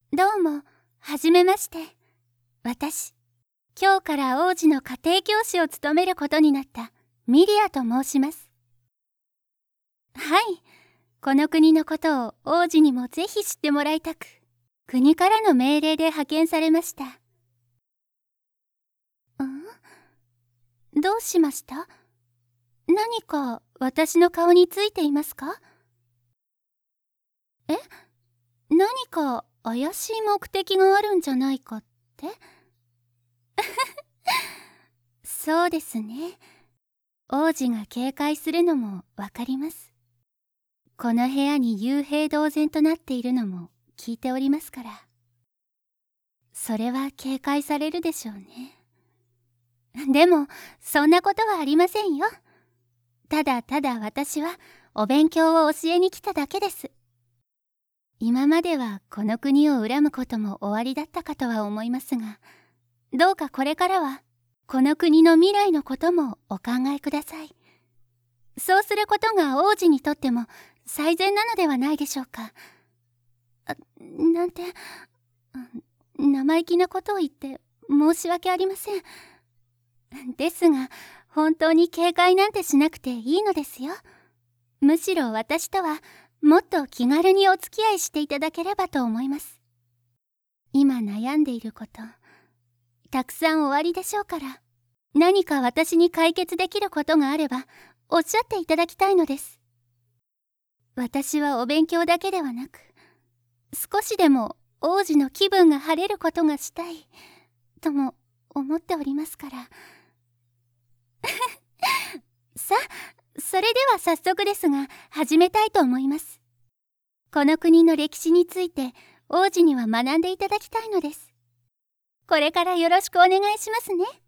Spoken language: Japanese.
どうも、はじめまして。私、今日から王子の家庭教師を務めることになったミリアと申します。はい、この国のことを王子にもぜひ知ってもらいたく、国からの命令で派遣されました。どうしました？何か私の顔についていますか？何か怪しい目的があるんじゃないかって？そうですね。王子が警戒するのもわかります。この部屋に幽閉同然となっているのも聞いておりますから。それは警戒されるでしょうね。でも、そんなことはありませんよ。ただただ私はお勉強を教えに来ただけです。今まではこの国を恨むことも終わりだったかとは思いますが、どうかこれからはこの国の未来のこともお考えください。そうすることが王子にとっても最善なのではないでしょうか。なんて、生意気なことを言って申し訳ありません。ですが、本当に警戒なんてしなくていいのですよ。むしろ私とはもっと気軽にお付き合いしていただければと思います。今悩んでいること、たくさんおありでしょうから、何か私に解決できることがあれば、おっしゃっていただきたいのです。私はお勉強だけではなく、少しでも王子の気分が晴れることがしたい、とも思っておりますから。さあ、それでは早速ですが、始めたいと思います。この国の歴史について、王子には学んでいただきたいのです。これからよろしくお願いしますね。